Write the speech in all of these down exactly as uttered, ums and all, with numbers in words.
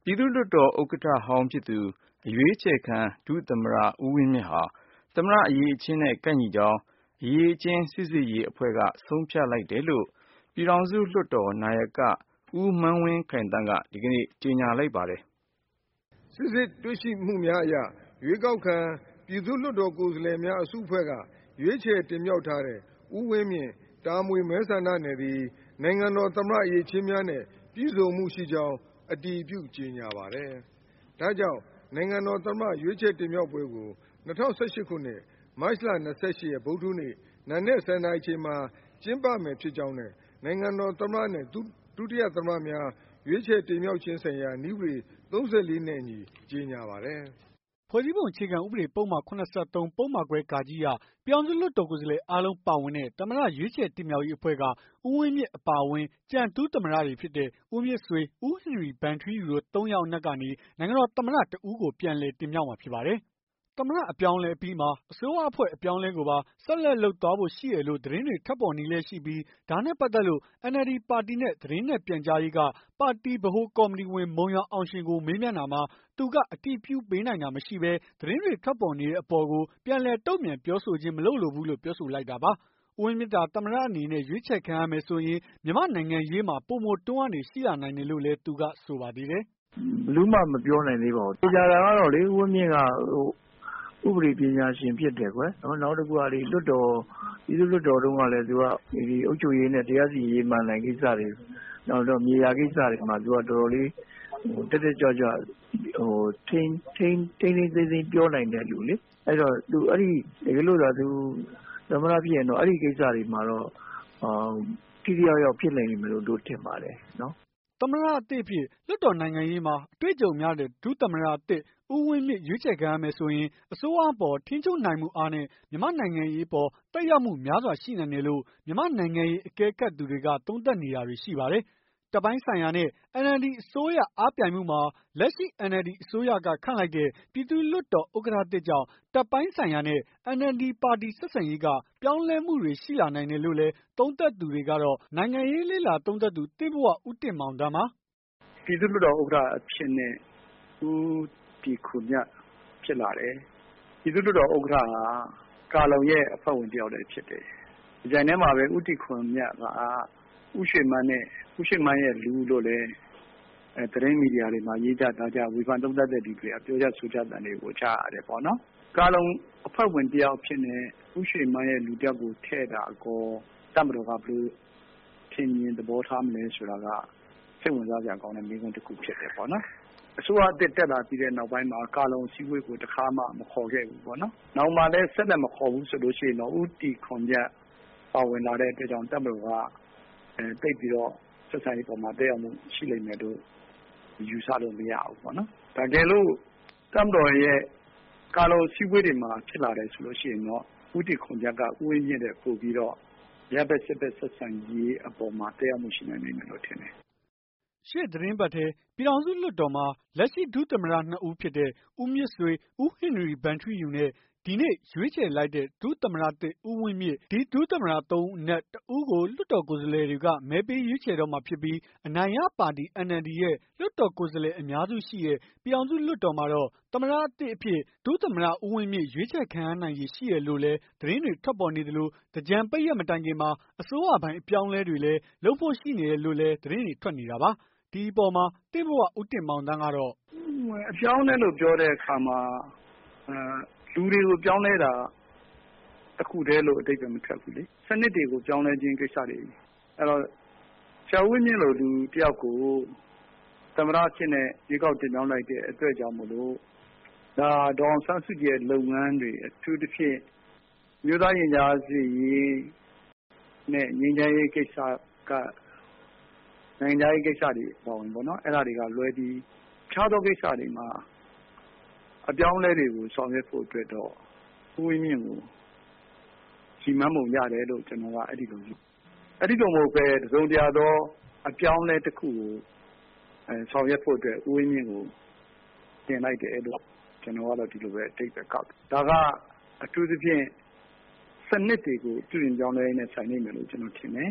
ပြည်သူ့လွှတ်တော်ဥက္ကဋ္ဌဟောင်းဖြစ်သူ အရွေးချယ်ခံဒုသမ္မတဦးဝင်းမြင့်ဟာသမ္မတအရည်အချင်းနဲ့ကိုက်ညီကြောင်းအရည်အချင်းစစ်ဆေးရေးအဖွဲ့ကဆုံးဖြတ်လိုက်တယ်လို့ပြည်ထောင်စုလွှတ်တော်နာယကဦးမန်းဝင်းခိုင်သန်းကဒီကနေ့ကြေညာလိုက်ပါတယ်။စစ်စစ်တွေ့ရှိမှုများအရရွေးကောက်ခံပြည်သူ့လွှတ်တော်ကိုယ်စားလှယ်များအစုအဖွဲ့ကရွေးချယ်တင်မြှောက်ထားတဲ့ဦးဝင်းမြင့်တာမွေမဲဆန္ဒနယ်သည်နိုင်ငံတော်သမ္မတအရည်အချင်းများနဲ့ပြည့်စုံမှုရှိကြောင်းအတည်ပြုကြေညာပါတယ်။ဒါကြောင့်နိုင်ငံတော်သမ္မတရွေးချယ်တင်မြှောက်ပွဲကို၂၀၁၈ခုနှစ်မတ်လ၂၈ရက်ဗုဒ္ဓဟူးနေ့နံနက်၁၀နာရီချိန်မှာကျင်းပမယ်ဖြစ်ကြောင်းနဲ့နိုင်ငံတော်သမ္မတနဲ့ဒုတိယသမ္မတများရွေးချယ်တင်မြှောက်ခြင်းဆိုင်ရာနည်းဥပဒေသုံးဆ၄နဲ့အညီကြေညာပါတယ်။ဖွဲ့စည်းပုံအခြေခံဥပဒေပုဒ်မ၇၃ပုဒ်မခွဲ(ဂ)အရပြည်ထောင်စုလွှတ်တော်ကိုယ်စားလှယ်အားလုံးပါဝင်တဲ့သမ္မတရွေးချယ်တင်မြှောက်ရေးအဖွဲ့ကဦးဝင်းမြင့်အပါအဝင်ကျန်ဒုသမ္မတတွေဖြစ်တဲ့ဦးမြင့်ဆွေ၊ဦးဟင်နရီဗန်ထီးယူတို့သုံးယောက်အနက်ကနေနိုင်ငံတော်သမ္မတတဦးကိုပြန်လည်တင်မြှောက်မှာဖြစ်ပါတယ်။သမ္မတအပြောင်းအလဲအပြီးမှာအစိုးရအဖွဲ့အပြောင်းအလဲကိုပါဆက်လက်လုပ်သွားဖို့ရှိတယ်လို့သတင်းတွေထွက်ပေါ်နေလျက်ရှိပြီးဒါနဲ့ပတ်သက်လို့ အန်အယ်လ်ဒီ ပါတီနဲ့သတင်းနဲ့ပြန်ကြားရေးကပါတီဗဟိုကော်မတီဝင်မုံရွာအောင်ရှင်ကိုမေးမြန်းတာမှာသူကအတည်ပြုပေးနိုင်တာမရှိဘဲသတင်းတွေထွက်ပေါ်နေတဲ့အပေါ်ကိုပြန်လည်တုံ့ပြန်ပြောဆိုခြင်းမလုပ်လိုဘူးလို့ပြောဆိုလိုက်တာပါ။ဦးဝင်းမြင့်သာသမ္မတအနေနဲ့ရွေးချယ်ခံရမယ်ဆိုရင်မြန်မာနိုင်ငံရေးမှာပိုမိုတွန်းအားတွေရှိလာနိုင်တယ်လို့လည်းသူကဆိုပါသေးတယ်။ဘယ်သူမှမပြောနိုင်သေးပါဘူး။ကြေညာတာကတော့လေဦးဝင်းမြင့်ကဟိုဥပဒေပညာရှင်ဖြစ်တယ်ကွယ်။နောက်တစ်ခုကလေလွတ်တော်ပြည်သူ့လွတ်တော်တုန်းကလည်းသူကဒီအုပ်ချုပ်ရေးနဲ့တရားစီရင်မှန်နိုင်ကိစ္စတွေနောက်တော့မြေယာကိစ္စတွေမှာသူကတော်တော်လေးတက်တက်ကြွကြွဟိုထိန်းထိန်းထိန်းသိမ်းသိမ်းပြောနိုင်တဲ့လူလေအဲ့တော့သူအဲ့ဒီတကယ်လို့သာသူသမ္မတဖြစ်ရင်တော့အဲ့ဒီကိစ္စတွေမှာတော့အာတိတိယောက်ယောက်ဖြစ်နိုင်မယ်လို့တို့ထင်ပါတယ်နော်သမ္မတအသစ်ဖြစ်လွှတ်တော်နိုင်ငံရေးမှာအတွေ့အကြုံများတဲ့ဒုသမ္မတအသစ်ဦးဝင်းမြင့်ရွေးချယ်ခံရမယ်ဆိုရင်အစိုးရအပေါ်ထိန်းချုပ်နိုင်မှုအားနဲ့မြန်မာနိုင်ငံရေးပေါ်တက်ရောက်မှုများစွာရှိနိုင်တယ်လို့မြန်မာနိုင်ငံရေးအကဲခတ်သူတွေကသုံးသပ်နေတာတွေရှိပါတယ်။တပ်ပိုင်းဆိုင်ရာနဲ့ အန်အယ်လ်ဒီ အစိုးရအားပြိုင်မှုမှာလက်ရှိ အန်အယ်လ်ဒီ အစိုးရကခန့်လိုက်တဲ့ပြည်သူ့လွှတ်တော်ဥက္ကဋ္ဌသစ်ကြောင့်တပ်ပိုင်းဆိုင်ရာနဲ့ အန်အယ်လ်ဒီ ပါတီဆက်ဆံရေးကပြောင်းလဲမှုတွေရှိလာနိုင်တယ်လို့လည်းသုံးသပ်သူတွေကတော့နိုင်ငံရေးလေ့လာသုံးသပ်သူသစ်ဘဝဦးတင်မောင်သန်းပါ။ပြည်သူ့လွှတ်တော်ဥက္ကဋ္ဌအဖြစ်နဲ့ဦးတီခွန်မြတ်ဖြစ်လာတယ်။ပြည်သူ့လွှတ်တော်ဥက္ကဋ္ဌဟာကာလုံရဲ့အဖွဲ့ဝင်တယောက်လည်းဖြစ်တယ်။ဒီကြိုင်ထဲမှာပဲဦးတီခွန်မြတ်ကဦးရွှေမန်းနဲ့ဦးရွှေမန်းရဲ့လူလို့လည်းအဲသတင်းမီဒီယာတွေမှာရေးကြတာကြဝေဖန်သုံးသပ်တဲ့ဒီတွေကပြောကြဆိုကြတဲ့တွေကိုကြားရတယ်ပေါ့နော်။ကာလုံအဖွဲ့ဝင်တယောက်ဖြစ်နေဦးရွှေမန်းရဲ့လူတယောက်ကိုထည့်တာကောတမတော်ကဘလို့ထင်မြင်သဘောထားမလဲဆိုတာကစိတ်ဝင်စားစရာကောင်းတဲ့မိကုန်းတစ်ခုဖြစ်တယ်ပေါ့နော်။အစိုးရအသစ်တက်လာပြီးတဲ့နောက်ပိုင်းမှာကာလုံစည်းဝေးကိုတခါမှမခေါ်ခဲ့ဘူးပေါ့နော်။နောက်မှလည်းဆက်လက်မခေါ်ဘူးဆိုလို့ရှိရင်တော့ဦးတီခွန်မြတ်ပါဝင်လာတဲ့အတွက်ကြောင့်တမတော်ကအဲတိတ်ပြီးတော့ဆက်ဆံရေးပေါ်မှာတက်ရောက်မှုရှိလိမ့်မယ်လို့ယူဆလို့မရဘူးပေါ့နော်။ဒါကြလို့တမတော်ရဲ့ကာလုံစည်းဝေးတွေမှာဖြစ်လာတယ်ဆိုလို့ရှိရင်တော့ဦးတီခွန်မြတ်ကဦးဝင်းမြင့်တဲ့ပို့ပြီးတော့ရဘက်စစ်ဘက်ဆက်ဆံရေးအပေါ်မှာတက်ရောက်မှုရှိနိုင်မယ်လို့ထင်တယ်ရှေ့သတင်းပတ်ထဲပြည်ထောင်စုလွှတ်တော်မှာလက်ရှိဒုသမ္မတနှစ်ဦးဖြစ်တဲ့ဦးမြင့်ဆွေ၊ဦးဟင်နရီဗန်ထီးယူနဲ့ဒီနေ့ရွေးချယ်လိုက်တဲ့ဒုသမ္မတသစ်ဦးဝင်းမြင့်ဒီဒုသမ္မတသုံးဦးအနက်တဦးကိုလွှတ်တော်ကိုယ်စားလှယ်တွေကမဲပေးရွေးချယ်တော့မှာဖြစ်ပြီးအနိုင်ရပါတီ အန်အယ်လ်ဒီ ရဲ့လွှတ်တော်ကိုယ်စားလှယ်အများစုရှိတဲ့ပြည်ထောင်စုလွှတ်တော်မှာတော့သမ္မတအသစ်အဖြစ်ဒုသမ္မတဦးဝင်းမြင့်ရွေးချယ်ခံရနိုင်ရည်ရှိတယ်လို့လည်းသတင်းတွေထွက်ပေါ်နေသလိုသင်္ကြန်ပိတ်ရက်မတိုင်ခင်မှာအစိုးရပိုင်းအပြောင်းအလဲတွေလည်းလုပ်ဖို့ရှိနေတယ်လို့လည်းသတင်းတွေထွက်နေတာပါ။ဒီအပေါ်မှာသစ်ဘဝဦးတင်မောင်သန်းကတော့အပြောင်းလဲလို့ပြောတဲ့အခါမှာအဲလူတွေကိုပြောင်းလဲတာတခုတည်းလို့အတိတ်ကမထွက်ဘူးလေစနစ်တွေကိုပြောင်းလဲခြင်းကိစ္စတွေအဲ့တော့ဆရာဝင်းမြင့်လိုလူတယောက်ကိုသမ္မတဖြစ်နေရေကောက်တင်ပြောင်းလိုက်တဲ့အတွက်ကြောင့်မလို့ဒါဒေါအောင်ဆန်းစုကြည်ရဲ့လုပ်ငန်းတွေအထူးသဖြင့်မြို့သားရင်ကြားစီရေးနဲ့ငြိမ်းချမ်းရေးကိစ္စကနိုင်ငံရေးကိစ္စတွေပေါ့ဝင်ပေါ့နော်အဲ့ဒါတွေကလွဲပြီးခြားသောကိစ္စတွေမှာအပြောင်းအလဲတွေကိုဆောင်ရွက်ဖို့အတွက်တော့ဦးဝင်းမြင့်ကိုကြီးမန်းပုံရတယ်လို့ကျွန်တော်ကအဲ့ဒီလိုယူအဲ့ဒီလိုမဟုတ်ပဲတစုံတရာသောအပြောင်းအလဲတစ်ခုကိုအဲဆောင်ရွက်ဖို့အတွက်ဦးဝင်းမြင့်ကိုတင်လိုက်တယ်လို့ကျွန်တော်ကတော့ဒီလိုပဲအတိတ်ပဲကောက်ဒါကအထူးသဖြင့်စနစ်တွေကိုပြုပြင်ပြောင်းလဲနေဆိုင်နေမယ်လို့ကျွန်တော်ထင်တယ်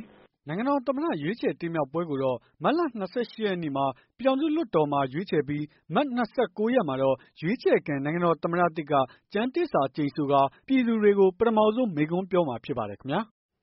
နိုင်ငံတော်သမ္မတရွေးချယ်တင်မြှောက်ပွဲကိုတော့မတ်လ ၂၈ ရက်နေ့မှာ ပြည်ထောင်စုလွှတ်တော်မှာ ရွေးချယ်ပြီး မတ် ၂၉ ရက်မှာတော့ ရွေးချယ်ခံနိုင်ငံတော်သမ္မတသစ်က ကျမ်းသစ္စာကျိန်ဆိုကာ ပြည်သူတွေကို ပထမဆုံးမိန့်ခွန်းပြောမှာဖြစ်ပါတယ်ခင်ဗျာ